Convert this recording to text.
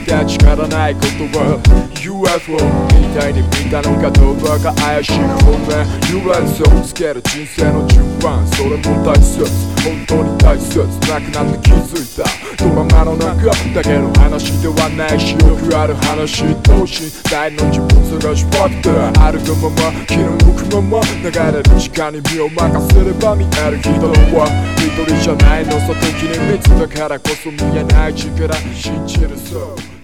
て力ないことは UFO みたいに見たのかどうかが怪しい方面優劣をつける人生の順番それも大切本当に大切なくなって気づいたドラマの中だけの話ではないしよくある話等身大の自分探しばって歩くまま気の向くまま流れる時間に身を任せれば見える人は一人じゃないのさ時に密だからこそ見えない力信じるそう